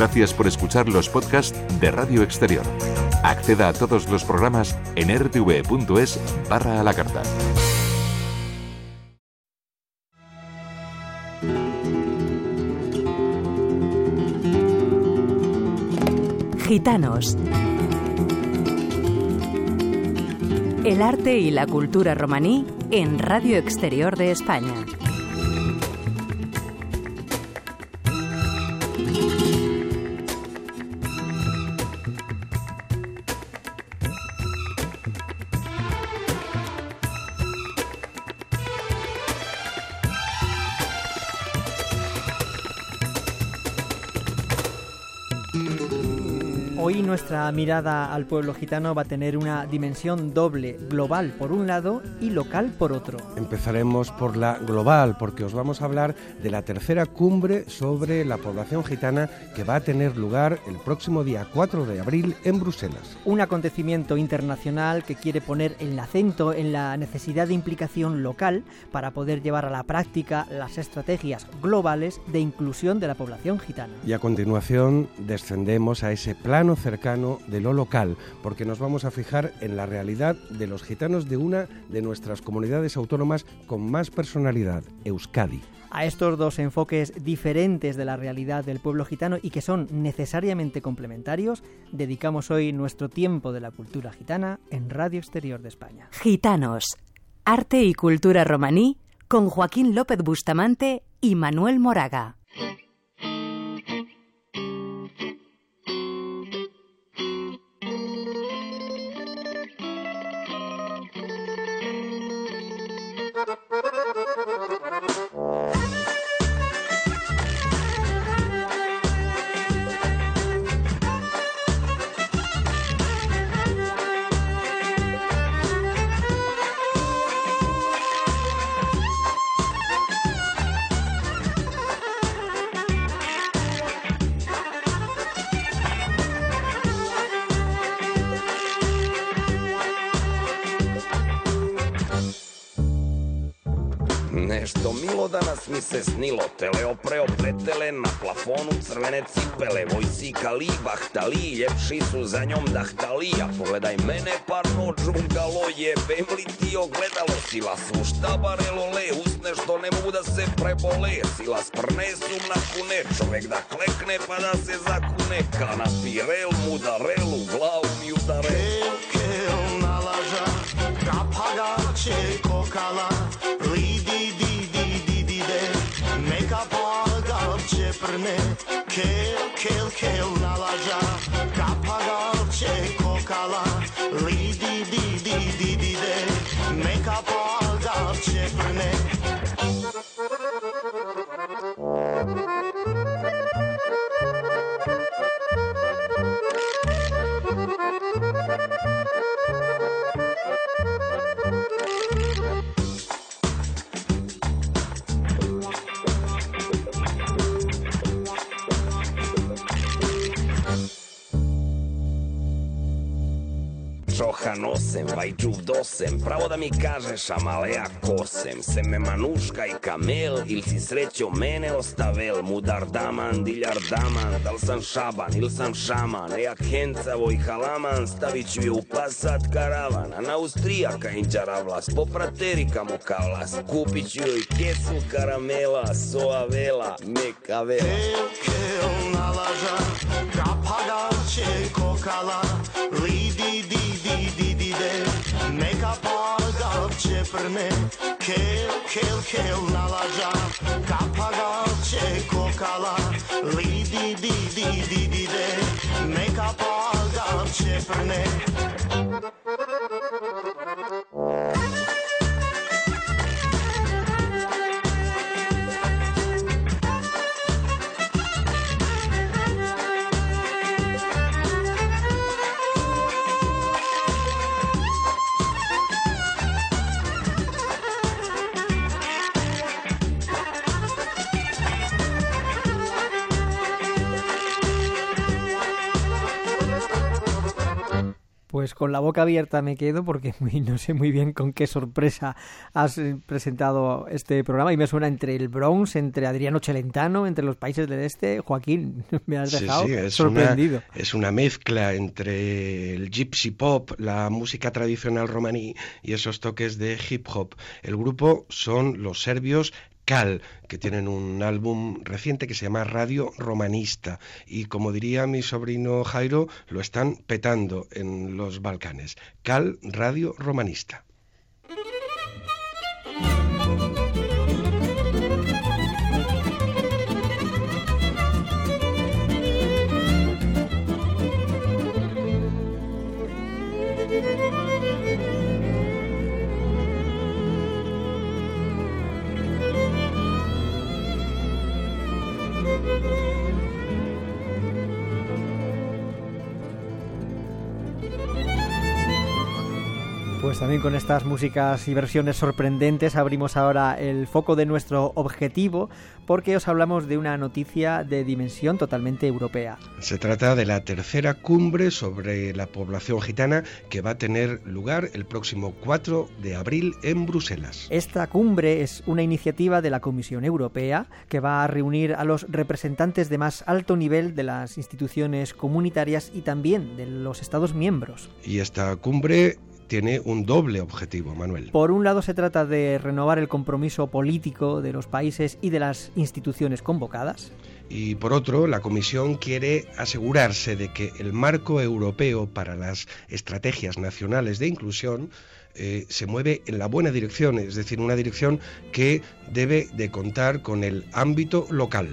Gracias por escuchar los podcasts de Radio Exterior. Acceda a todos los programas en rtv.es/a la carta. Gitanos. El arte y la cultura romaní en Radio Exterior de España. Hoy nuestra mirada al pueblo gitano va a tener una dimensión doble, global por un lado y local por otro. Empezaremos por la global, porque os vamos a hablar de la tercera cumbre sobre la población gitana que va a tener lugar el próximo día 4 de abril en Bruselas. Un acontecimiento internacional que quiere poner el acento en la necesidad de implicación local para poder llevar a la práctica las estrategias globales de inclusión de la población gitana. Y a continuación descendemos a ese plano cercano de lo local, porque nos vamos a fijar en la realidad de los gitanos de una de nuestras comunidades autónomas con más personalidad, Euskadi. A estos dos enfoques diferentes de la realidad del pueblo gitano y que son necesariamente complementarios, dedicamos hoy nuestro tiempo de la cultura gitana en Radio Exterior de España. Gitanos, arte y cultura romaní con Joaquín López Bustamante y Manuel Moraga. Nešto milo danas mi se snilo, tele opreo pretele, na plafonu crvene cipele, vojsika li, bahtali, ljepši su za njom dahtali, a pogledaj mene parno džungalo, jebem li ti ogledalo, sila su štabarelo le, usne što ne mogu da se prebole, sila sprne sum na kune, čovek da klekne pa da se zakune, ka na pirel mudarelu, glavu mi udare. Kel nalaža, kapaga će kokala, prne, kel nalaža, kapagalče kokala, li di de, neka pagalče prne. Čoha nosem, vajđuv dosem, pravo da mi kažeš, amale ja kosem, seme manuška i kamel, ili si srećo mene ostavel, mudar daman, diljar daman, da li sam šaban ili sam šaman, ja kencavo i halaman, stavit ću je u pasat karavan, a na Austrijaka inđara vlas, popraterika moka vlas, kupit ću joj kesu karamela, soa vela, meka vela. Kel nalaža, kapagalče kokala, li di de, neka pagalče prne, kel nalaža, kapagalče kokala, li di de, neka pagalče prne. Pues con la boca abierta me quedo porque no sé muy bien con qué sorpresa has presentado este programa y me suena entre el Bronx, entre Adriano Celentano, entre los países del este. Joaquín, me has dejado sorprendido. Es una mezcla entre el gypsy pop, la música tradicional romaní y esos toques de hip hop. El grupo son los serbios Kal, que tienen un álbum reciente que se llama Radio Romanista y, como diría mi sobrino Jairo, lo están petando en los Balcanes. Kal, Radio Romanista. Pues también con estas músicas y versiones sorprendentes abrimos ahora el foco de nuestro objetivo porque os hablamos de una noticia de dimensión totalmente europea. Se trata de la tercera cumbre sobre la población gitana que va a tener lugar el próximo 4 de abril en Bruselas. Esta cumbre es una iniciativa de la Comisión Europea que va a reunir a los representantes de más alto nivel de las instituciones comunitarias y también de los Estados miembros. Y esta cumbre tiene un doble objetivo, Manuel. Por un lado se trata de renovar el compromiso político de los países y de las instituciones convocadas. Y por otro, la Comisión quiere asegurarse de que el marco europeo para las estrategias nacionales de inclusión se mueve en la buena dirección, es decir, una dirección que debe de contar con el ámbito local.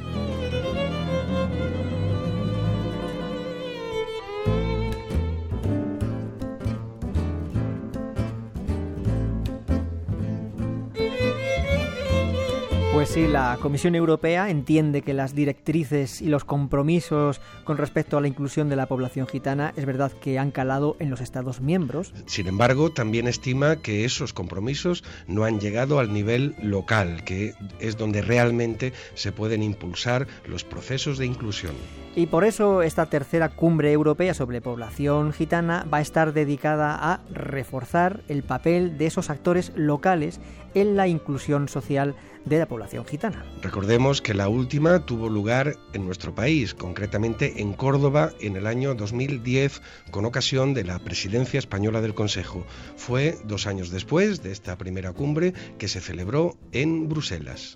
Pues sí, la Comisión Europea entiende que las directrices y los compromisos con respecto a la inclusión de la población gitana es verdad que han calado en los Estados miembros. Sin embargo, también estima que esos compromisos no han llegado al nivel local, que es donde realmente se pueden impulsar los procesos de inclusión. Y por eso esta tercera cumbre europea sobre población gitana va a estar dedicada a reforzar el papel de esos actores locales en la inclusión social de la población gitana. Recordemos que la última tuvo lugar en nuestro país, concretamente en Córdoba, en el año 2010, con ocasión de la presidencia española del Consejo. Fue 2 años después de esta primera cumbre que se celebró en Bruselas.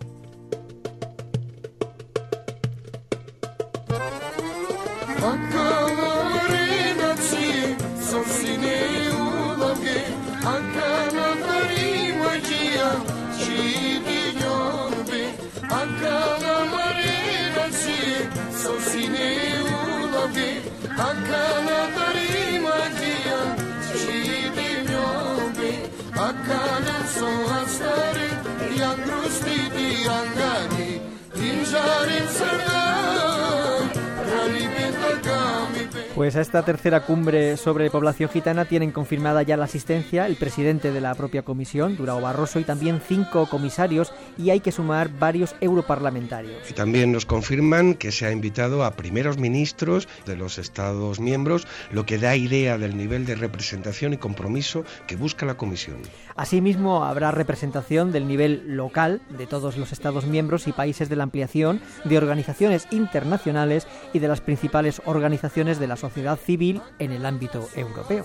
Pues a esta tercera cumbre sobre población gitana tienen confirmada ya la asistencia el presidente de la propia comisión, Durão Barroso, y también 5 comisarios, y hay que sumar varios europarlamentarios. Y también nos confirman que se ha invitado a primeros ministros de los Estados miembros, lo que da idea del nivel de representación y compromiso que busca la comisión. Asimismo, habrá representación del nivel local de todos los Estados miembros y países de la ampliación, de organizaciones internacionales y de las principales organizaciones de la sociedad civil en el ámbito europeo.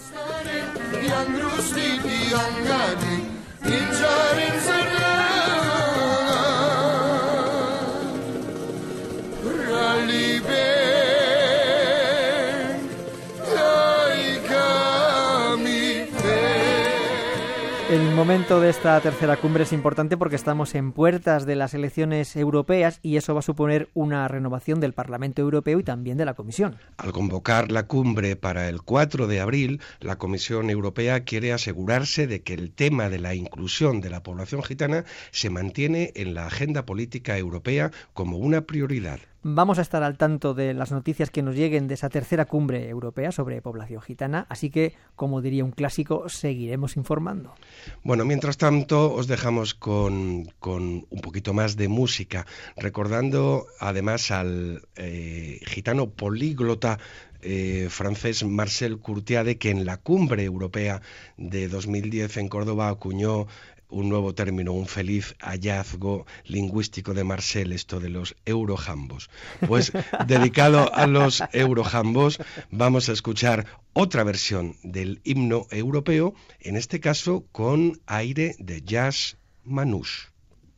El momento de esta tercera cumbre es importante porque estamos en puertas de las elecciones europeas y eso va a suponer una renovación del Parlamento Europeo y también de la Comisión. Al convocar la cumbre para el 4 de abril, la Comisión Europea quiere asegurarse de que el tema de la inclusión de la población gitana se mantiene en la agenda política europea como una prioridad. Vamos a estar al tanto de las noticias que nos lleguen de esa tercera cumbre europea sobre población gitana, así que, como diría un clásico, seguiremos informando. Bueno, mientras tanto, os dejamos con un poquito más de música, recordando además al gitano políglota francés Marcel Courtiade, que en la cumbre europea de 2010 en Córdoba acuñó un nuevo término, un feliz hallazgo lingüístico de Marcel, esto de los eurojambos. Pues dedicado a los eurojambos, vamos a escuchar otra versión del himno europeo, en este caso con aire de jazz manouche.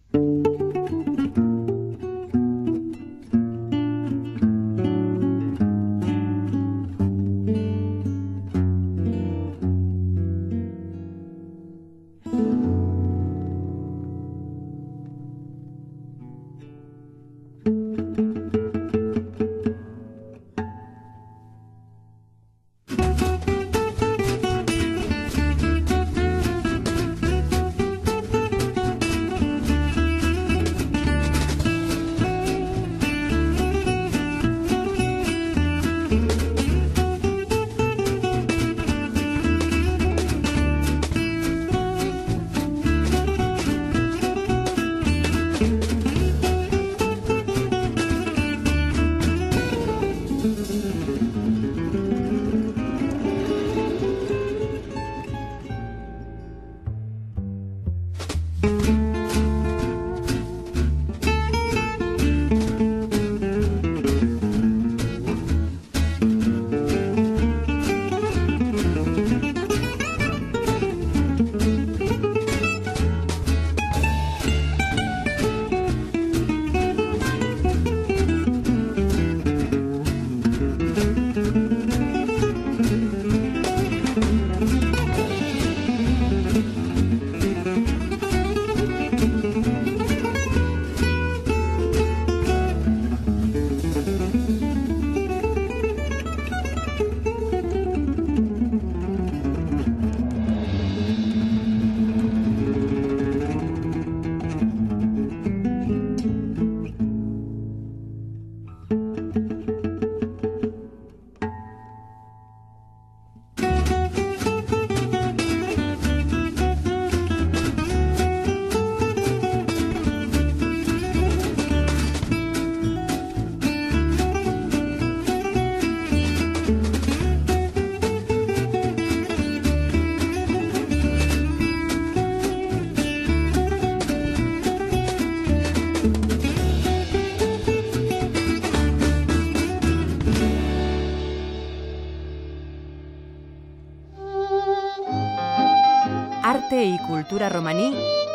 Arte y cultura romaní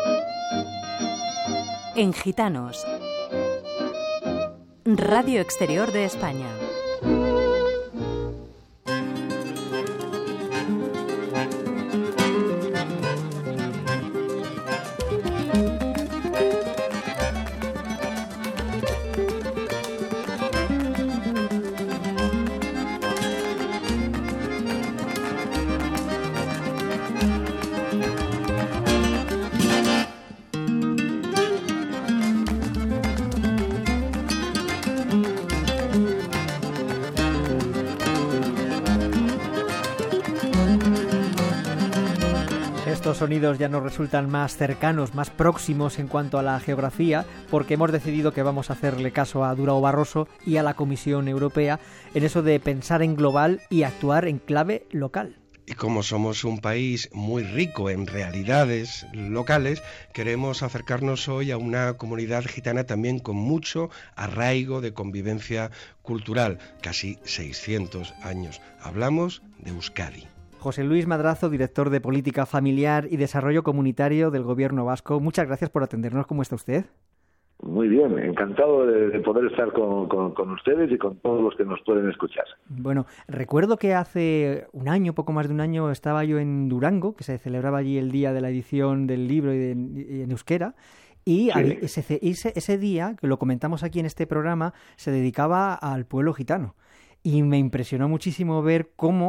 en Gitanos. Radio Exterior de España. Estos sonidos ya nos resultan más cercanos, más próximos en cuanto a la geografía, porque hemos decidido que vamos a hacerle caso a Durão Barroso y a la Comisión Europea en eso de pensar en global y actuar en clave local. Y como somos un país muy rico en realidades locales, queremos acercarnos hoy a una comunidad gitana también con mucho arraigo de convivencia cultural, casi 600 años. Hablamos de Euskadi. José Luis Madrazo, director de Política Familiar y Desarrollo Comunitario del Gobierno Vasco. Muchas gracias por atendernos. ¿Cómo está usted? Muy bien, encantado de poder estar con ustedes y con todos los que nos pueden escuchar. Bueno, recuerdo que hace un año, poco más de un año, estaba yo en Durango, que se celebraba allí el día de la edición del libro y en euskera, y sí. ese día, que lo comentamos aquí en este programa, se dedicaba al pueblo gitano. Y me impresionó muchísimo ver cómo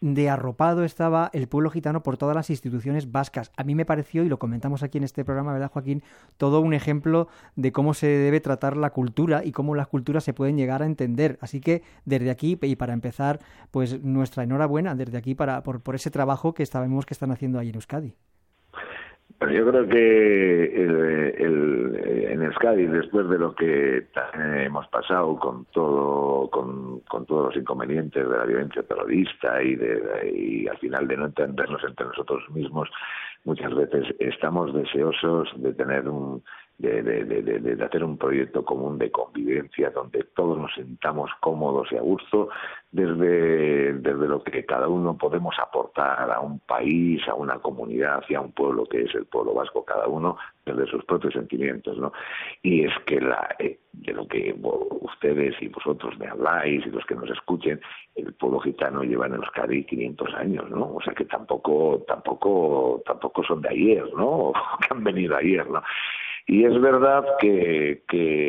de arropado estaba el pueblo gitano por todas las instituciones vascas. A mí me pareció, y lo comentamos aquí en este programa, ¿verdad, Joaquín?, todo un ejemplo de cómo se debe tratar la cultura y cómo las culturas se pueden llegar a entender. Así que desde aquí, y para empezar, pues nuestra enhorabuena desde aquí por ese trabajo que sabemos que están haciendo ahí en Euskadi. Bueno, yo creo que en Euskadi, después de lo que hemos pasado con todos los inconvenientes de la violencia terrorista y al final de no entendernos entre nosotros mismos, muchas veces estamos deseosos de tener de hacer un proyecto común de convivencia donde todos nos sintamos cómodos y a gusto desde lo que cada uno podemos aportar a un país, a una comunidad y a un pueblo que es el pueblo vasco, cada uno desde sus propios sentimientos, ¿no? Y es que de lo que ustedes y vosotros me habláis y los que nos escuchen, el pueblo gitano lleva en Euskadi 500 años, ¿no? O sea que tampoco son de ayer, ¿no? O que han venido ayer, ¿no? Y es verdad que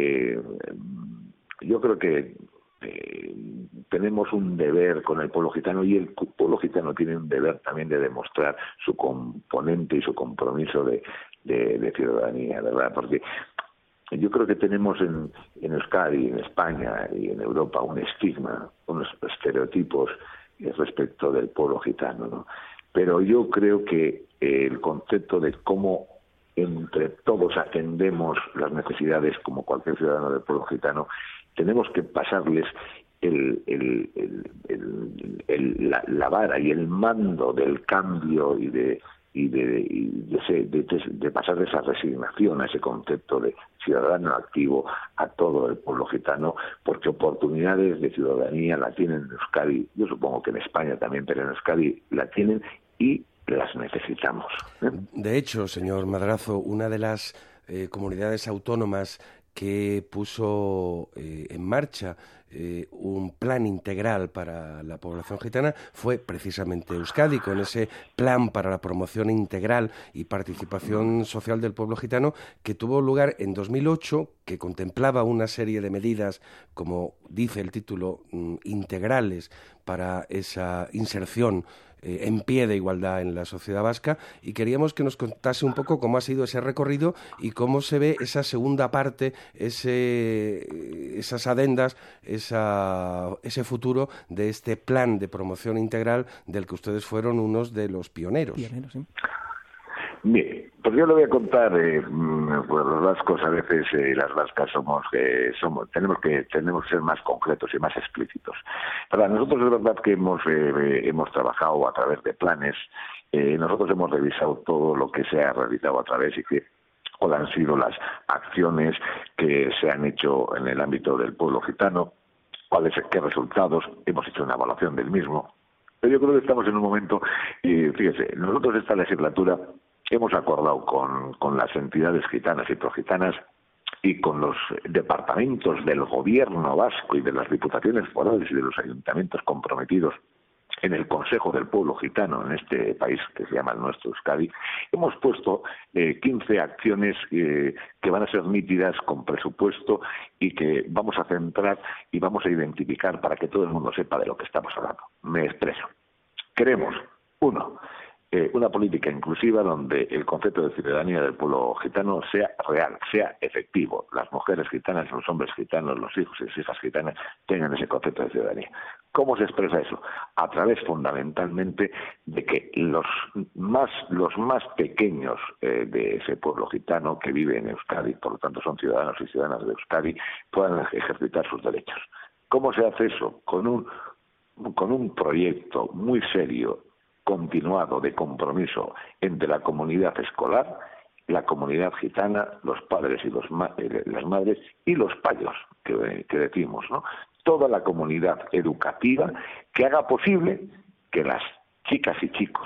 yo creo que tenemos un deber con el pueblo gitano, y el pueblo gitano tiene un deber también de demostrar su componente y su compromiso de ciudadanía, ¿verdad? Porque yo creo que tenemos en Euskadi, en España y en Europa un estigma, unos estereotipos respecto del pueblo gitano, ¿no? Pero yo creo que el concepto de cómo entre todos atendemos las necesidades como cualquier ciudadano del pueblo gitano, tenemos que pasarles la vara y el mando del cambio y de pasar de esa resignación a ese concepto de ciudadano activo a todo el pueblo gitano, porque oportunidades de ciudadanía la tienen en Euskadi, yo supongo que en España también, pero en Euskadi la tienen y las necesitamos. De hecho, señor Madrazo, una de las comunidades autónomas que puso en marcha un plan integral para la población gitana fue precisamente Euskadi, con ese plan para la promoción integral y participación social del pueblo gitano que tuvo lugar en 2008, que contemplaba una serie de medidas, como dice el título, integrales para esa inserción en pie de igualdad en la sociedad vasca, y queríamos que nos contase un poco cómo ha sido ese recorrido y cómo se ve esa segunda parte, esas adendas, ese futuro de este plan de promoción integral del que ustedes fueron unos de los pioneros. Sí. Bien, pues yo le voy a contar, pues los vascos a veces, las vascas tenemos que ser más concretos y más explícitos. Para nosotros es verdad que hemos trabajado a través de planes, nosotros hemos revisado todo lo que se ha realizado a través y cuáles han sido las acciones que se han hecho en el ámbito del pueblo gitano, qué resultados, hemos hecho una evaluación del mismo. Pero yo creo que estamos en un momento, y fíjese, nosotros esta legislatura hemos acordado con las entidades gitanas y progitanas y con los departamentos del gobierno vasco y de las diputaciones forales y de los ayuntamientos comprometidos en el Consejo del Pueblo Gitano en este país que se llama el nuestro Euskadi, hemos puesto 15 acciones que van a ser nítidas con presupuesto y que vamos a centrar y vamos a identificar para que todo el mundo sepa de lo que estamos hablando. Me expreso. Queremos, una política inclusiva donde el concepto de ciudadanía del pueblo gitano sea real, sea efectivo. Las mujeres gitanas, los hombres gitanos, los hijos y las hijas gitanas tengan ese concepto de ciudadanía. ¿Cómo se expresa eso? A través fundamentalmente de que los más pequeños de ese pueblo gitano que vive en Euskadi, por lo tanto son ciudadanos y ciudadanas de Euskadi, puedan ejercitar sus derechos. ¿Cómo se hace eso? Con un proyecto muy serio, continuado de compromiso entre la comunidad escolar, la comunidad gitana, los padres y las madres y los payos que decimos, ¿no? Toda la comunidad educativa que haga posible que las chicas y chicos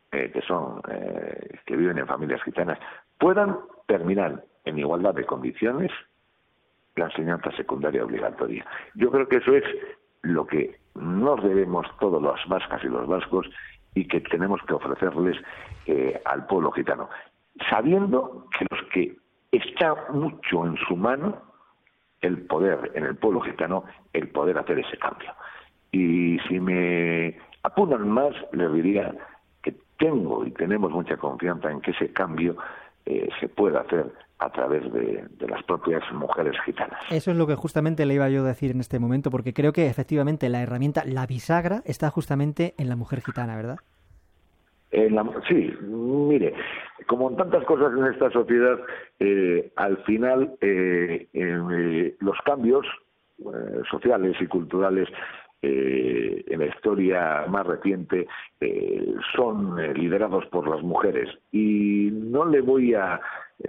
que viven en familias gitanas puedan terminar en igualdad de condiciones la enseñanza secundaria obligatoria. Yo creo que eso es lo que nos debemos todos los vascas y los vascos y que tenemos que ofrecerles al pueblo gitano, sabiendo que los que está mucho en su mano el poder en el pueblo gitano, el poder hacer ese cambio. Y si me apunan más, les diría que tengo y tenemos mucha confianza en que ese cambio se pueda hacer a través de las propias mujeres gitanas. Eso es lo que justamente le iba yo a decir en este momento, porque creo que efectivamente la herramienta, la bisagra, está justamente en la mujer gitana, ¿verdad? Sí, mire, como en tantas cosas en esta sociedad, al final los cambios sociales y culturales en la historia más reciente son liderados por las mujeres, y no les voy a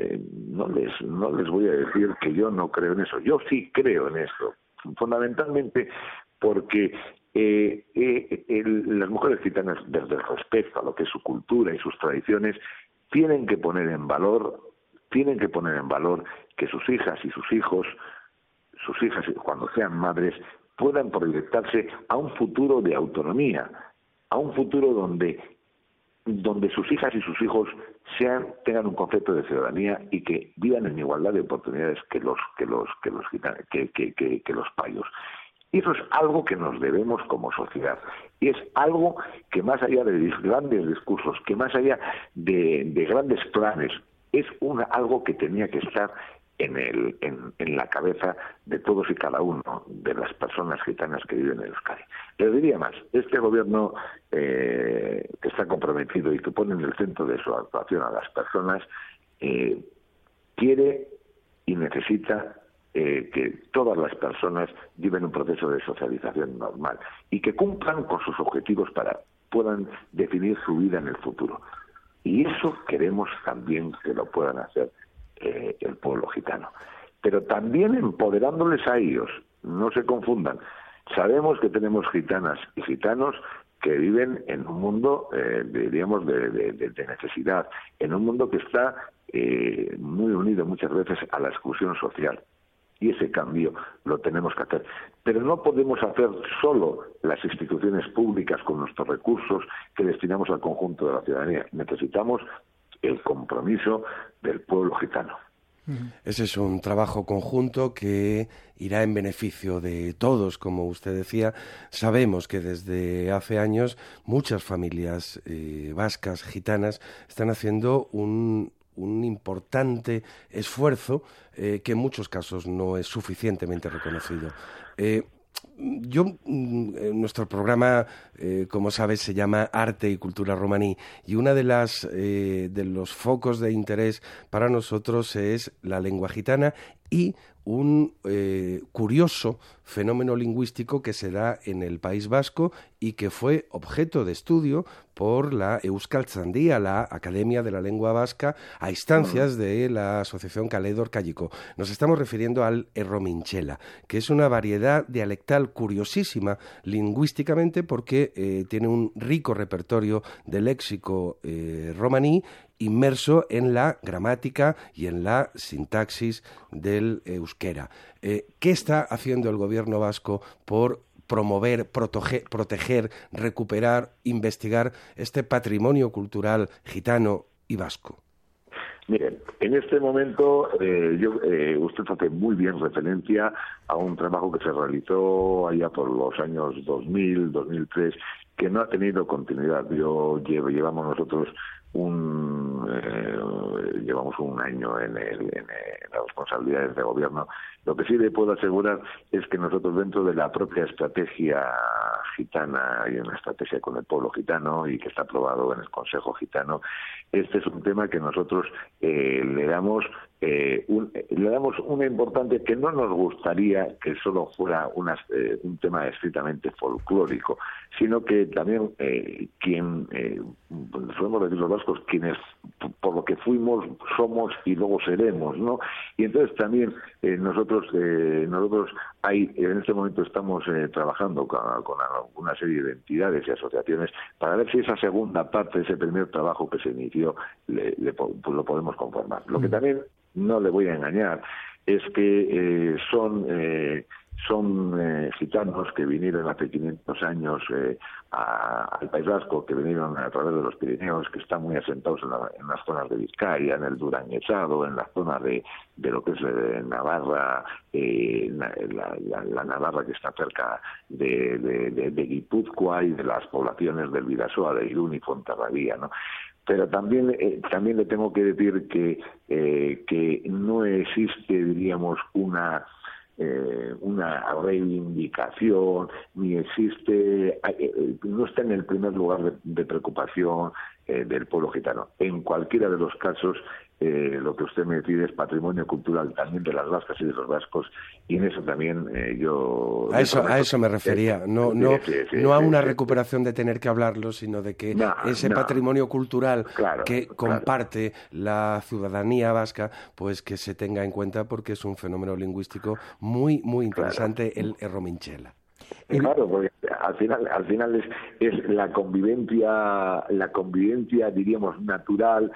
decir que yo no creo en eso. Yo sí creo en eso, fundamentalmente porque las mujeres gitanas, desde el respeto a lo que es su cultura y sus tradiciones, tienen que poner en valor que sus hijas y sus hijos, cuando sean madres, puedan proyectarse a un futuro de autonomía, a un futuro donde sus hijas y sus hijos tengan un concepto de ciudadanía y que vivan en igualdad de oportunidades que los payos. Y eso es algo que nos debemos como sociedad. Y es algo que, más allá de grandes discursos, que más allá de grandes planes, es algo que tenía que estar en la cabeza de todos y cada uno de las personas gitanas que viven en Euskadi. Les diría más, este gobierno que está comprometido y que pone en el centro de su actuación a las personas, quiere y necesita que todas las personas viven un proceso de socialización normal y que cumplan con sus objetivos para puedan definir su vida en el futuro. Y eso queremos también que lo puedan hacer el pueblo gitano, pero también empoderándoles a ellos. No se confundan. Sabemos que tenemos gitanas y gitanos que viven en un mundo, diríamos, de necesidad, en un mundo que está muy unido muchas veces a la exclusión social. Y ese cambio lo tenemos que hacer. Pero no podemos hacer solo las instituciones públicas con nuestros recursos que destinamos al conjunto de la ciudadanía. Necesitamos el compromiso del pueblo gitano. Ese es un trabajo conjunto que irá en beneficio de todos, como usted decía. Sabemos que desde hace años muchas familias vascas, gitanas, están haciendo un importante esfuerzo que en muchos casos no es suficientemente reconocido. Nuestro programa, como sabes, se llama Arte y Cultura Romaní, y una de los focos de interés para nosotros es la lengua gitana y un curioso fenómeno lingüístico que se da en el País Vasco y que fue objeto de estudio por la Euskaltzaindia, la Academia de la Lengua Vasca, a instancias de la Asociación Kale Dorkaiiko. Nos estamos refiriendo al errominchela, que es una variedad dialectal curiosísima lingüísticamente porque tiene un rico repertorio de léxico romaní inmerso en la gramática y en la sintaxis del euskera. ¿Qué está haciendo el gobierno vasco por promover, proteger, recuperar, investigar este patrimonio cultural gitano y vasco? Miren, en este momento usted hace muy bien referencia a un trabajo que se realizó allá por los años 2000, 2003, que no ha tenido continuidad. Llevamos nosotros llevamos un año en las responsabilidades de gobierno. Lo que sí le puedo asegurar es que nosotros, dentro de la propia estrategia gitana, hay una estrategia con el pueblo gitano y que está aprobado en el Consejo Gitano, este es un tema que nosotros le damos una importancia que no nos gustaría que solo fuera un tema estrictamente folclórico, sino que también solemos decir los vascos, quienes por lo que fuimos, somos y luego seremos, ¿no? Y entonces también nosotros en este momento estamos trabajando con una serie de entidades y asociaciones para ver si esa segunda parte, ese primer trabajo que se inició, lo podemos conformar. Lo que también no le voy a engañar es que son son gitanos que vinieron hace 500 años al País Vasco, que vinieron a través de los Pirineos, que están muy asentados en las zonas de Vizcaya, en el Durañesado, en la zona de lo que es Navarra, la Navarra que está cerca de Guipúzcoa y de las poblaciones del Bidasoa, de Irún y Fontarrabía, ¿no? Pero también le tengo que decir que no existe, diríamos, una reivindicación, ni existe, no está en el primer lugar de preocupación del pueblo gitano. En cualquiera de los casos, lo que usted me pide es patrimonio cultural también de las vascas y de los vascos, y en eso también yo... A eso me refería, no a una recuperación de tener que hablarlo, sino de que ese patrimonio cultural que comparte la ciudadanía vasca, pues que se tenga en cuenta, porque es un fenómeno lingüístico muy, muy interesante, el romanchela. Claro, porque al final es la convivencia, diríamos, natural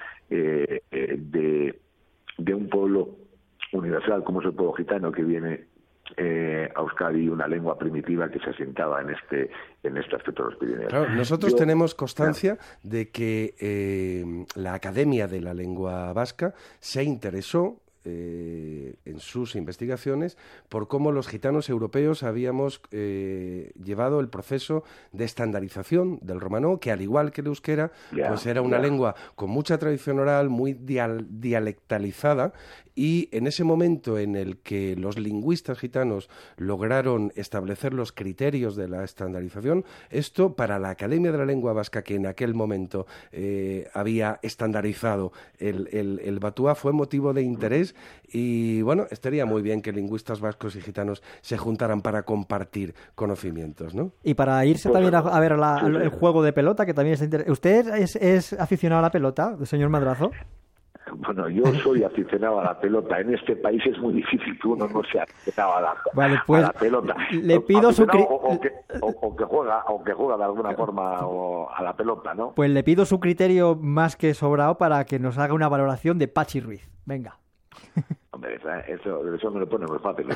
de un pueblo universal como es el pueblo gitano, que viene a Euskadi, una lengua primitiva que se asentaba en este aspecto de los Pirineos. Claro, nosotros tenemos constancia de que la Academia de la Lengua Vasca se interesó en sus investigaciones por cómo los gitanos europeos habíamos llevado el proceso de estandarización del romanó, que al igual que el euskera, pues era una lengua con mucha tradición oral, muy dialectalizada, y en ese momento en el que los lingüistas gitanos lograron establecer los criterios de la estandarización, esto para la Academia de la Lengua Vasca, que en aquel momento había estandarizado el batúa, fue motivo de interés. Y bueno, estaría muy bien que lingüistas vascos y gitanos se juntaran para compartir conocimientos, ¿no? Y para irse también a ver el juego de pelota, que también es interesante. ¿Usted es aficionado a la pelota, señor Madrazo? Bueno, yo soy aficionado a la pelota. En este país es muy difícil que uno no sea aficionado a la pelota. Le pido su o que juega de alguna forma a la pelota, ¿no? Pues le pido su criterio más que sobrado para que nos haga una valoración de Pachi Ruiz. Venga. Hombre, eso me lo pone muy fácil.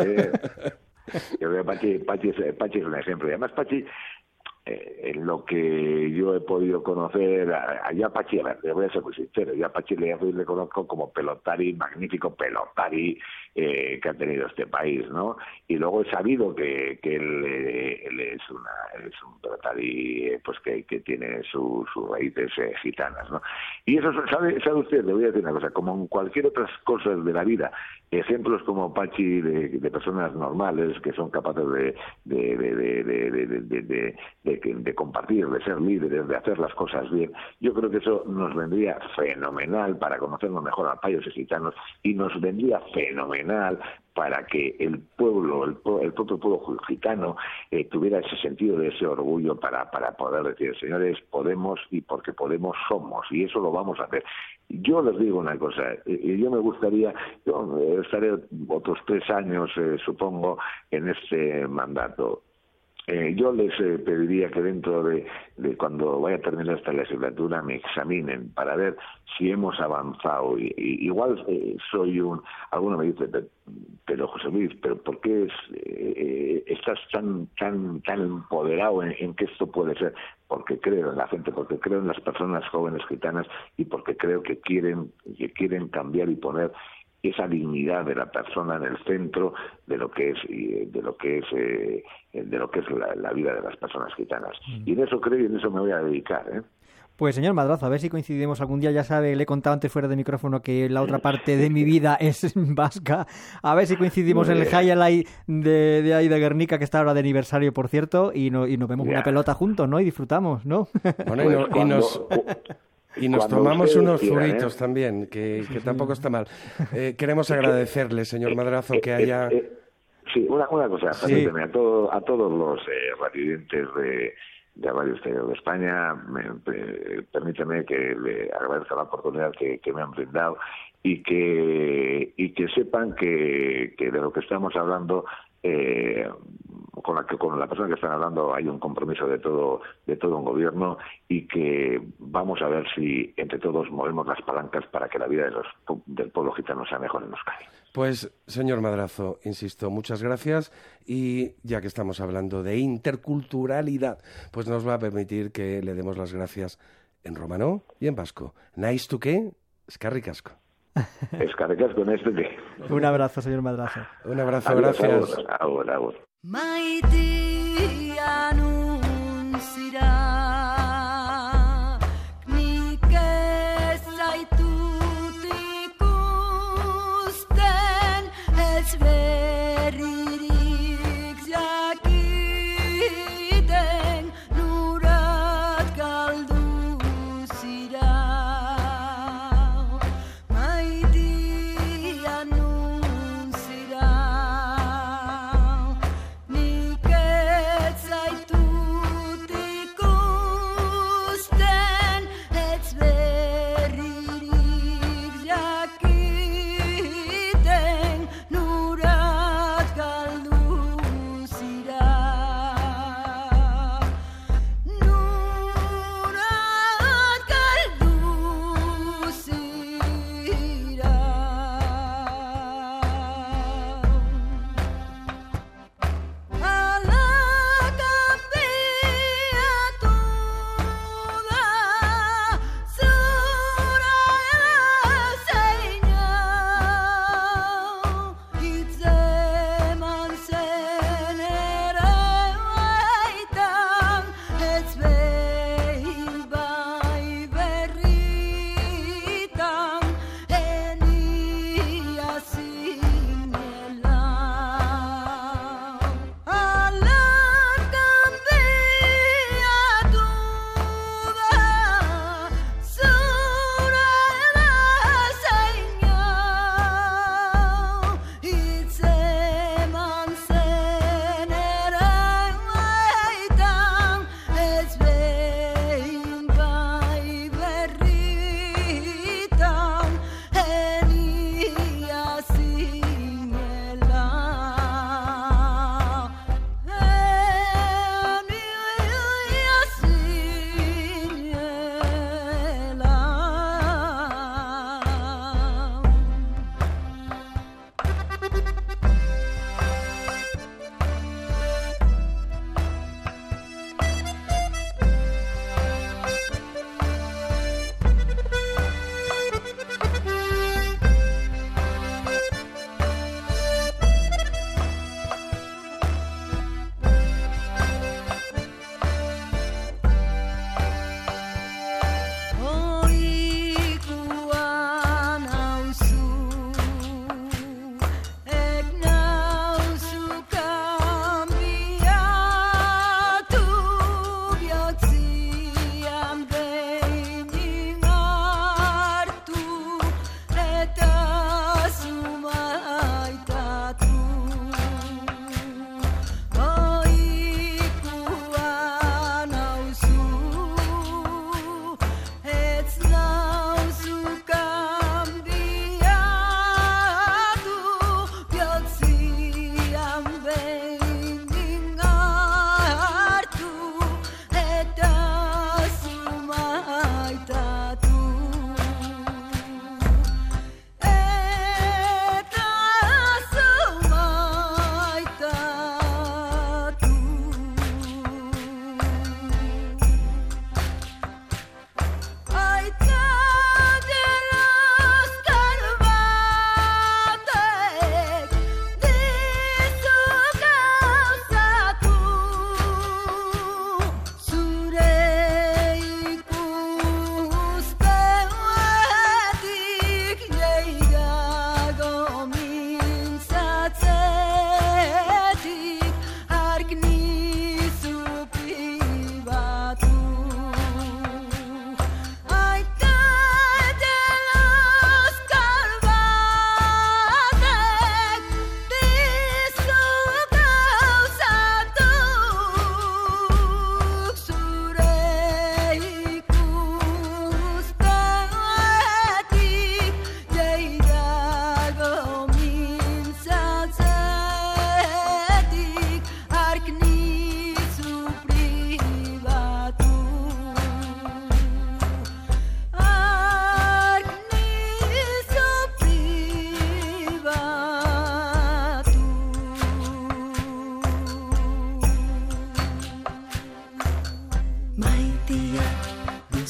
Yo creo que Pachi es un ejemplo. Y además, Pachi, en lo que yo he podido conocer, yo a Pachi, a ver, le voy a ser muy sincero, yo a Pachi le conozco como pelotari, magnífico pelotari que ha tenido este país, ¿no? Y luego he sabido que él es un pelotari pues que tiene sus raíces gitanas, ¿no? Y eso, ¿sabe usted? Le voy a decir una cosa, como en cualquier otras cosas de la vida, ejemplos como Pachi de personas normales que son capaces de compartir, de ser líderes, de hacer las cosas bien. Yo creo que eso nos vendría fenomenal para conocernos mejor a payos y gitanos, y nos vendría fenomenal para que el propio pueblo gitano tuviera ese sentido de ese orgullo para poder decir, señores, podemos, y porque podemos somos, y eso lo vamos a hacer. Yo les digo una cosa, yo me gustaría, yo estaré otros 3 años, supongo, en este mandato. Yo les pediría que dentro de cuando vaya a terminar esta legislatura me examinen para ver si hemos avanzado. Igual alguno me dice, pero José Luis, ¿pero por qué estás tan empoderado en que esto puede ser? Porque creo en la gente, porque creo en las personas jóvenes gitanas, y porque creo que quieren cambiar y poner esa dignidad de la persona en el centro de lo que es la vida de las personas gitanas. Y en eso creo y en eso me voy a dedicar, ¿eh? Pues señor Madrazo, a ver si coincidimos algún día. Ya sabe, le he contado antes fuera de micrófono que la otra parte de mi vida es vasca. A ver si coincidimos en el highlight de ahí de Guernica, que está ahora de aniversario, por cierto, y nos vemos una pelota juntos, ¿no? Y disfrutamos, ¿no? Bueno, y nos tomamos unos zurritos también, que tampoco está mal. Queremos agradecerle, señor Madrazo, que haya... Sí, una cosa, permíteme, a todos los radioyentes de Radio Exterior de España, permíteme que le agradezca la oportunidad que me han brindado, y que sepan que de lo que estamos hablando con la persona que están hablando hay un compromiso de todo un gobierno, y que vamos a ver si entre todos movemos las palancas para que la vida del pueblo gitano sea mejor en Euskadi. Pues, señor Madrazo, insisto, muchas gracias, y ya que estamos hablando de interculturalidad, pues nos va a permitir que le demos las gracias en romano y en vasco. Naiz tuke, eskerrik asko. Eskerrik asko, naiz tuke. Un abrazo, señor Madrazo. Un abrazo, Adiós, gracias. Agur. Maitia anunciará. Zaitu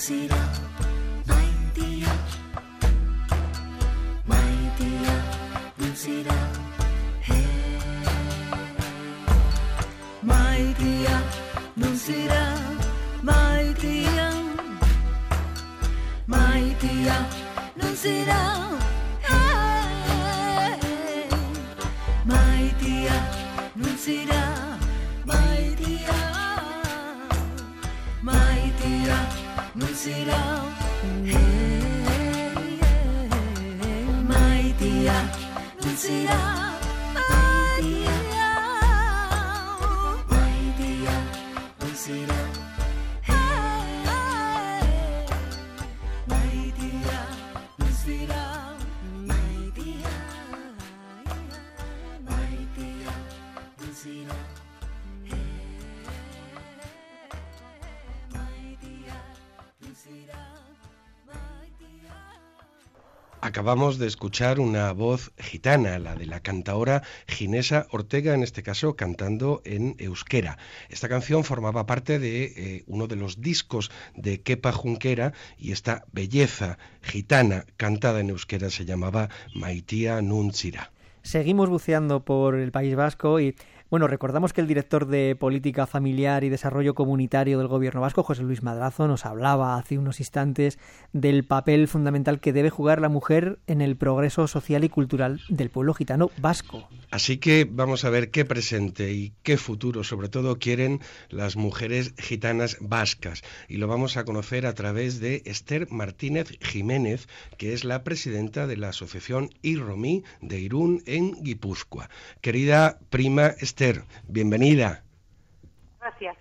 눈시라 마이디야 마이디야 눈시라 해 마이디야 눈시라 마이디야 마이디야 눈시라 마이디야 눈시라 마이디야 마이디야 눈시라 마이디야 눈시라 마이디야 마이디야 눈시라 마이디야 눈시라 마이디야 마이디야 눈시라 Acabamos de escuchar una voz gitana, la de la cantaora Ginesa Ortega, en este caso cantando en euskera. Esta canción formaba parte de uno de los discos de Kepa Junquera y esta belleza gitana cantada en euskera se llamaba Maitia Nuntzira. Seguimos buceando por el País Vasco y bueno, recordamos que el director de Política Familiar y Desarrollo Comunitario del Gobierno Vasco, José Luis Madrazo, nos hablaba hace unos instantes del papel fundamental que debe jugar la mujer en el progreso social y cultural del pueblo gitano vasco. Así que vamos a ver qué presente y qué futuro, sobre todo, quieren las mujeres gitanas vascas. Y lo vamos a conocer a través de Esther Martínez Jiménez, que es la presidenta de la Asociación IRROMI de Irún en Guipúzcoa. Querida prima Esther, bienvenida. Gracias.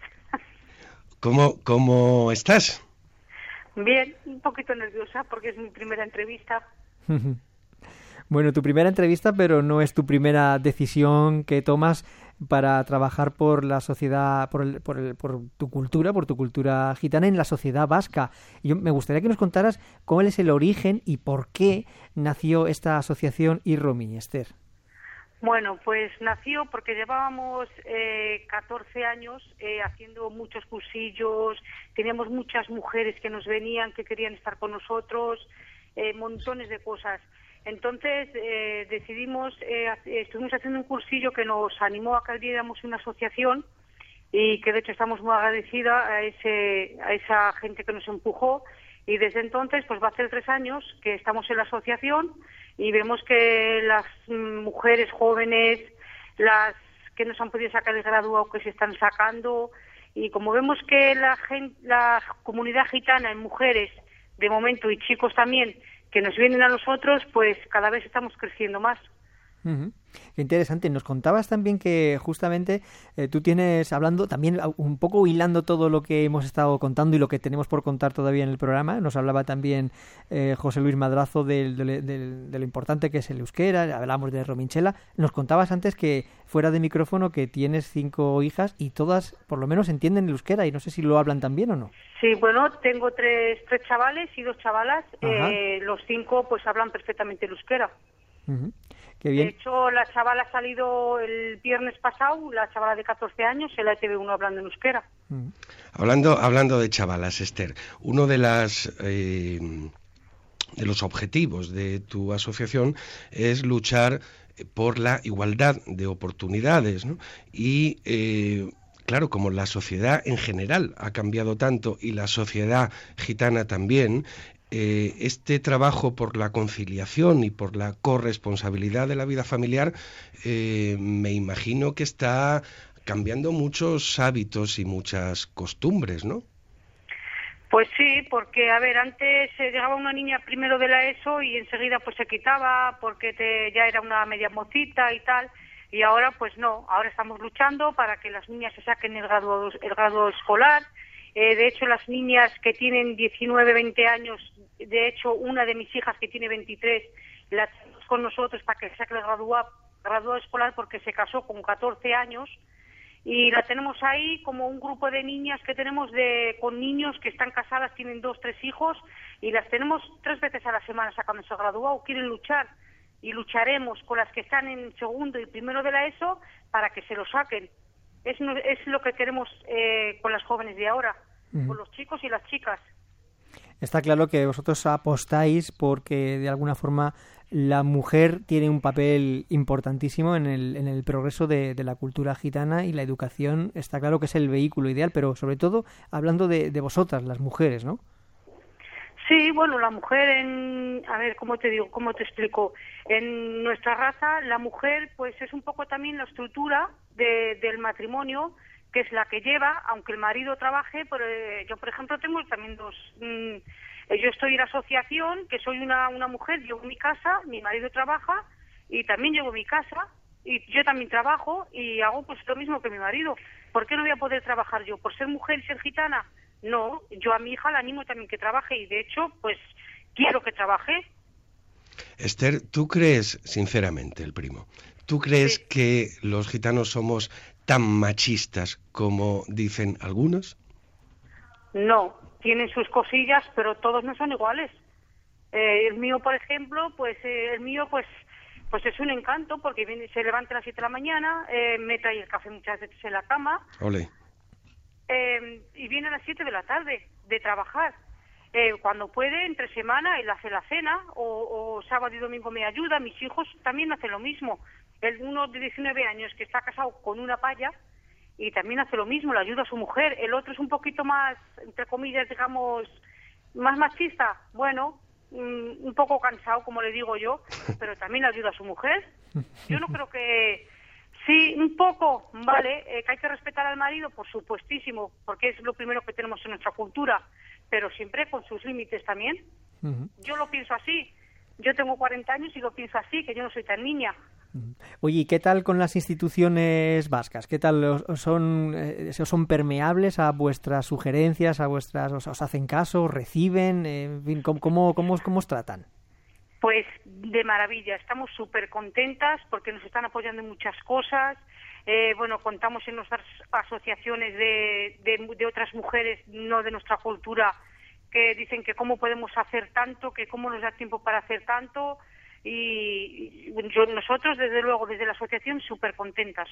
¿Cómo estás? Bien, un poquito nerviosa porque es mi primera entrevista. Bueno, tu primera entrevista, pero no es tu primera decisión que tomas para trabajar por la sociedad, por tu cultura gitana en la sociedad vasca. Y me gustaría que nos contaras cuál es el origen y por qué nació esta asociación IRROMI, Esther. Bueno, pues nació porque llevábamos 14 años haciendo muchos cursillos, teníamos muchas mujeres que nos venían, que querían estar con nosotros, montones de cosas. Entonces decidimos, estuvimos haciendo un cursillo que nos animó a que abriéramos una asociación y que de hecho estamos muy agradecidas a esa gente que nos empujó. Y desde entonces, pues va a hacer 3 años que estamos en la asociación y vemos que las mujeres jóvenes, las que no se han podido sacar el graduado, que se están sacando, y como vemos que la comunidad gitana en mujeres, de momento, y chicos también, que nos vienen a nosotros, pues cada vez estamos creciendo más. Uh-huh. Qué interesante. Nos contabas también que justamente tú tienes, hablando también un poco hilando todo lo que hemos estado contando y lo que tenemos por contar todavía en el programa, nos hablaba también José Luis Madrazo de lo importante que es el euskera, hablamos de Rominchela. Nos contabas antes que fuera de micrófono que tienes 5 hijas y todas por lo menos entienden el euskera y no sé si lo hablan también o no. Sí, bueno, tengo 3 chavales y 2 chavalas, los 5 pues hablan perfectamente el euskera. Uh-huh. Qué bien. De hecho, la chavala ha salido el viernes pasado, la chavala de 14 años, en la ETV1 hablando en euskera. Uh-huh. Hablando de chavalas, Esther, uno de los objetivos de tu asociación es luchar por la igualdad de oportunidades, ¿no? Y claro, como la sociedad en general ha cambiado tanto y la sociedad gitana también, este trabajo por la conciliación y por la corresponsabilidad de la vida familiar, me imagino que está cambiando muchos hábitos y muchas costumbres, ¿no? Pues sí, porque, a ver, antes llegaba una niña primero de la ESO y enseguida pues se quitaba porque ya era una media mocita y tal, y ahora pues no, ahora estamos luchando para que las niñas se saquen el grado escolar. De hecho, las niñas que tienen 19, 20 años, de hecho, una de mis hijas que tiene 23, la tenemos con nosotros para que se saque el graduado escolar porque se casó con 14 años y la tenemos ahí como un grupo de niñas que tenemos con niños que están casadas, tienen 2, 3 hijos y las tenemos 3 veces a la semana sacándose el graduado, quieren luchar y lucharemos con las que están en segundo y primero de la ESO para que se lo saquen. Es lo que queremos con las jóvenes de ahora, con los chicos y las chicas. Está claro que vosotros apostáis porque de alguna forma la mujer tiene un papel importantísimo en el progreso de la cultura gitana, y la educación está claro que es el vehículo ideal, pero sobre todo hablando de vosotras, las mujeres, ¿no? Sí, bueno, la mujer a ver, ¿cómo te explico? En nuestra raza, la mujer pues es un poco también la estructura del matrimonio, que es la que lleva, aunque el marido trabaje, pero yo, por ejemplo, tengo también dos... yo estoy en la asociación, que soy una mujer, llevo mi casa, mi marido trabaja, y también llevo mi casa, y yo también trabajo, y hago pues lo mismo que mi marido. ¿Por qué no voy a poder trabajar yo? ¿Por ser mujer y ser gitana? No, yo a mi hija la animo también que trabaje, y de hecho, pues, quiero que trabaje. Esther, ¿tú crees, sinceramente, el primo, tú crees que los gitanos somos tan machistas como dicen algunos? No, tienen sus cosillas, pero todos no son iguales. El mío, por ejemplo, pues es un encanto, porque se levanta a las 7 de la mañana, me trae el café muchas veces en la cama. Ole. Y viene a las 7 de la tarde de trabajar. Cuando puede, entre semana, él hace la cena, o sábado y domingo me ayuda. Mis hijos también hacen lo mismo. Uno de 19 años que está casado con una paya y también hace lo mismo, le ayuda a su mujer. El otro es un poquito más, entre comillas, digamos, más machista. Bueno, un poco cansado, como le digo yo, pero también le ayuda a su mujer. Yo no creo que... Sí, un poco, vale, que hay que respetar al marido, por supuestísimo, porque es lo primero que tenemos en nuestra cultura, pero siempre con sus límites también. Uh-huh. Yo lo pienso así. Yo tengo 40 años y lo pienso así, que yo no soy tan niña. Oye, ¿y qué tal con las instituciones vascas? ¿Qué tal son permeables a vuestras sugerencias, os hacen caso, reciben? En fin, ¿cómo os tratan? Pues de maravilla, estamos súper contentas porque nos están apoyando en muchas cosas. Bueno, contamos en nuestras asociaciones de otras mujeres, no de nuestra cultura, que dicen que cómo podemos hacer tanto, que cómo nos da tiempo para hacer tanto. Y nosotros, desde luego, desde la asociación, súper contentas.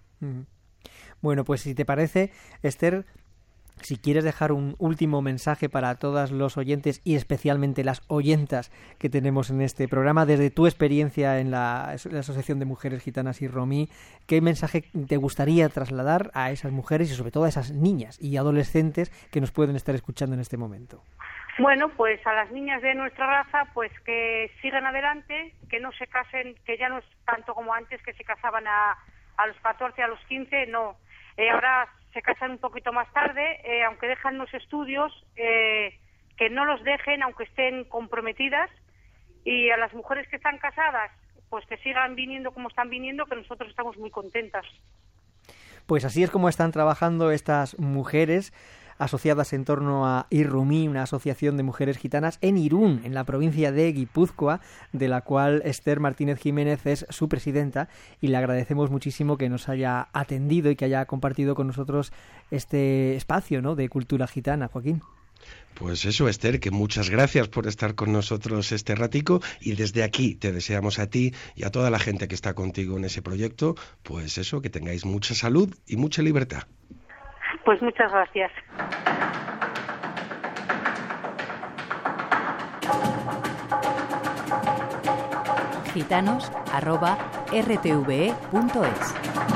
Bueno, pues si te parece, Esther, si quieres dejar un último mensaje para todos los oyentes y especialmente las oyentas que tenemos en este programa, desde tu experiencia en la Asociación de Mujeres Gitanas IRROMI, ¿qué mensaje te gustaría trasladar a esas mujeres y sobre todo a esas niñas y adolescentes que nos pueden estar escuchando en este momento? Bueno, pues a las niñas de nuestra raza, pues que sigan adelante, que no se casen, que ya no es tanto como antes, que se casaban a los 14, a los 15, no. Ahora se casan un poquito más tarde, aunque dejan los estudios, que no los dejen, aunque estén comprometidas. Y a las mujeres que están casadas, pues que sigan viniendo como están viniendo, que nosotros estamos muy contentas. Pues así es como están trabajando estas mujeres asociadas en torno a IRROMI, una asociación de mujeres gitanas en Irún, en la provincia de Guipúzcoa, de la cual Esther Martínez Jiménez es su presidenta, y le agradecemos muchísimo que nos haya atendido y que haya compartido con nosotros este espacio, ¿no?, de cultura gitana. Joaquín. Pues eso, Esther, que muchas gracias por estar con nosotros este ratico, y desde aquí te deseamos a ti y a toda la gente que está contigo en ese proyecto, pues eso, que tengáis mucha salud y mucha libertad. Pues muchas gracias. gitanos@rtve.es.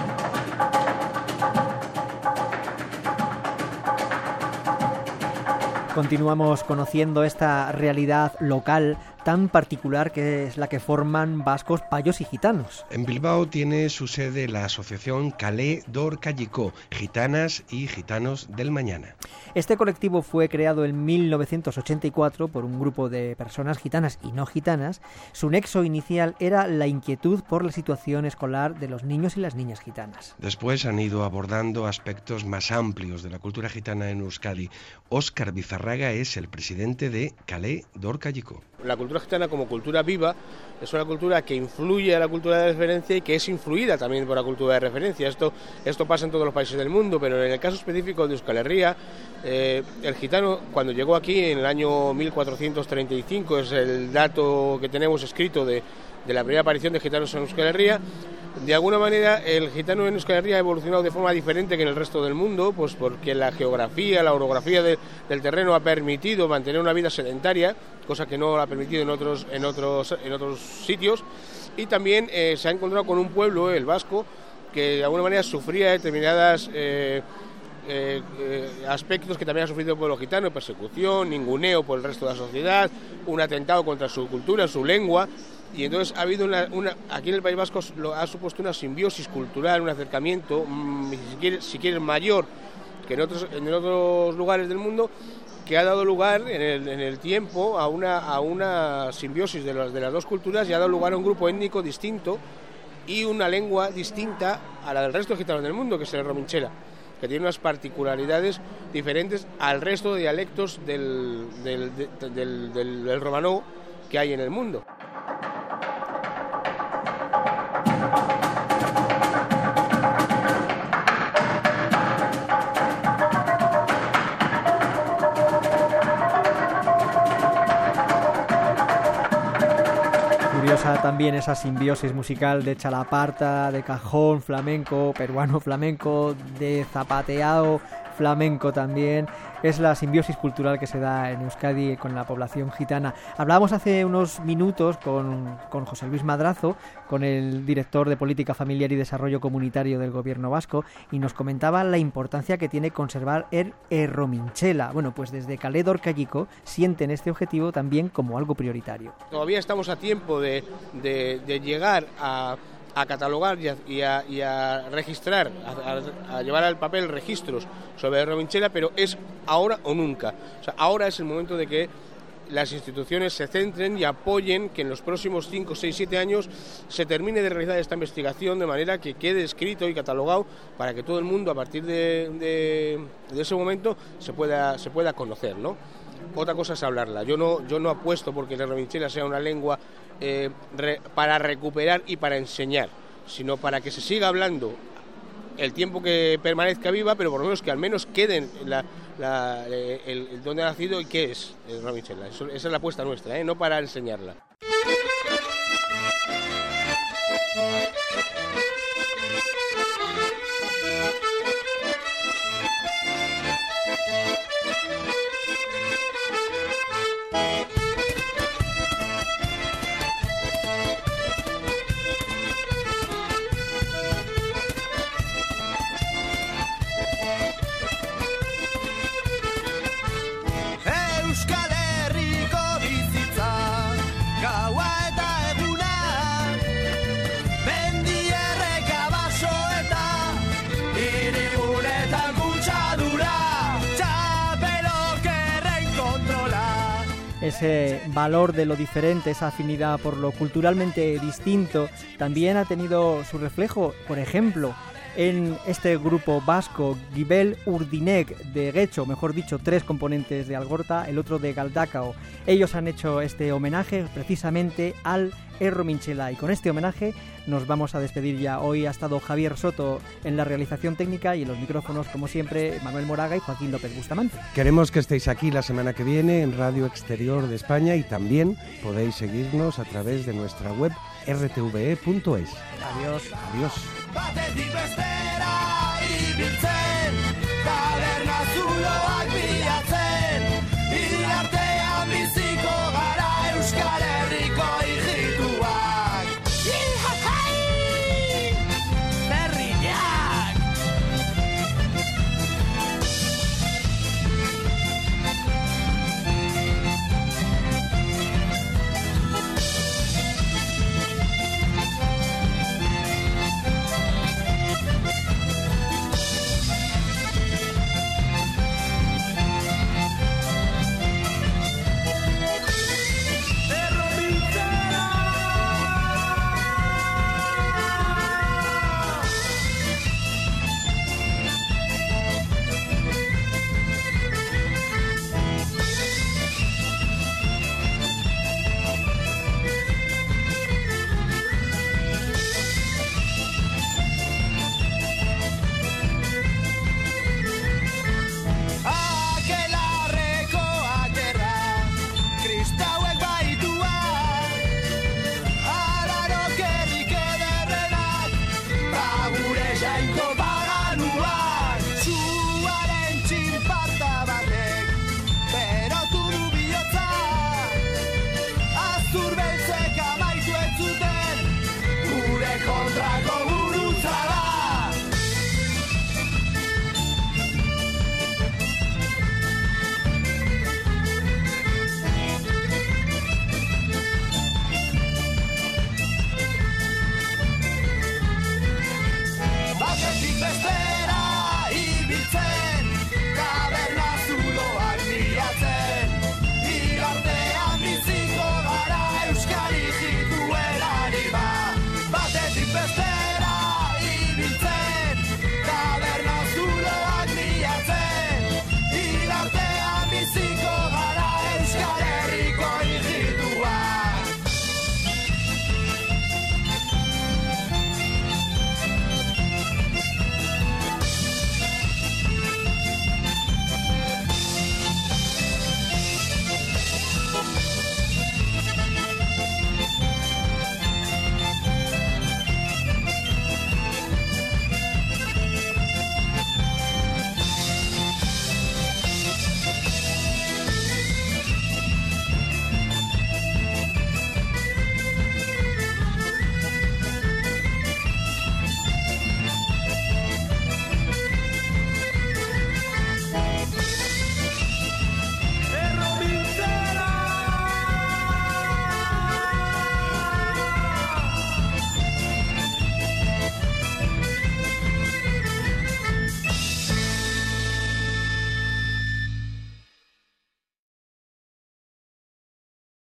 Continuamos conociendo esta realidad local tan particular que es la que forman vascos, payos y gitanos. En Bilbao tiene su sede la asociación Kale Dor Kayiko, Gitanas y Gitanos del Mañana. Este colectivo fue creado en 1984 por un grupo de personas gitanas y no gitanas. Su nexo inicial era la inquietud por la situación escolar de los niños y las niñas gitanas. Después han ido abordando aspectos más amplios de la cultura gitana en Euskadi. Óscar Bizarraga es el presidente de Kale Dor Kayiko. La cultura gitana como cultura viva es una cultura que influye a la cultura de referencia y que es influida también por la cultura de referencia. Esto pasa en todos los países del mundo, pero en el caso específico de Euskal Herria, el gitano cuando llegó aquí en el año 1435, es el dato que tenemos escrito de la primera aparición de gitanos en Euskal Herria, De alguna manera el gitano en Euskal Herria ha evolucionado de forma diferente que en el resto del mundo, pues porque la geografía, la orografía del terreno ha permitido mantener una vida sedentaria, cosa que no lo ha permitido en otros sitios, y también se ha encontrado con un pueblo, el vasco, que de alguna manera sufría determinadas aspectos que también ha sufrido el pueblo gitano: persecución, ninguneo por el resto de la sociedad, un atentado contra su cultura, su lengua. Y entonces ha habido aquí en el País Vasco ha supuesto una simbiosis cultural, un acercamiento, si quieres mayor que en otros lugares del mundo, que ha dado lugar en el tiempo a una simbiosis de las dos culturas, y ha dado lugar a un grupo étnico distinto y una lengua distinta a la del resto de gitanos del mundo, que es el rominchela, que tiene unas particularidades diferentes al resto de dialectos del romanó que hay en el mundo. Curiosa también esa simbiosis musical de chalaparta, de cajón flamenco, peruano flamenco, de zapateado flamenco también. Es la simbiosis cultural que se da en Euskadi con la población gitana. Hablábamos hace unos minutos con José Luis Madrazo, con el director de Política Familiar y Desarrollo Comunitario del Gobierno Vasco, y nos comentaba la importancia que tiene conservar el errominchela. Bueno, pues desde Kale Dorkayiko sienten este objetivo también como algo prioritario. Todavía estamos a tiempo de llegar a catalogar y a registrar, a llevar al papel registros sobre el rominchela, pero es ahora o nunca. O sea, ahora es el momento de que las instituciones se centren y apoyen que en los próximos 5, 6, 7 años se termine de realizar esta investigación de manera que quede escrito y catalogado para que todo el mundo a partir de ese momento se pueda conocer, ¿no? Otra cosa es hablarla. Yo no apuesto porque el rominchela sea una lengua para recuperar y para enseñar, sino para que se siga hablando el tiempo que permanezca viva, pero por lo menos que al menos queden el dónde ha nacido y qué es el rominchela. Esa es la apuesta nuestra, no para enseñarla. Ese valor de lo diferente, esa afinidad por lo culturalmente distinto, también ha tenido su reflejo, por ejemplo, en este grupo vasco, Gibel Urdinek de Getxo, mejor dicho, 3 componentes de Algorta, el otro de Galdakao. Ellos han hecho este homenaje precisamente al errominchela, y con este homenaje nos vamos a despedir ya. Hoy ha estado Javier Soto en la realización técnica, y en los micrófonos, como siempre, Manuel Moraga y Joaquín López Bustamante. Queremos que estéis aquí la semana que viene en Radio Exterior de España, y también podéis seguirnos a través de nuestra web rtve.es. Adiós. Adiós.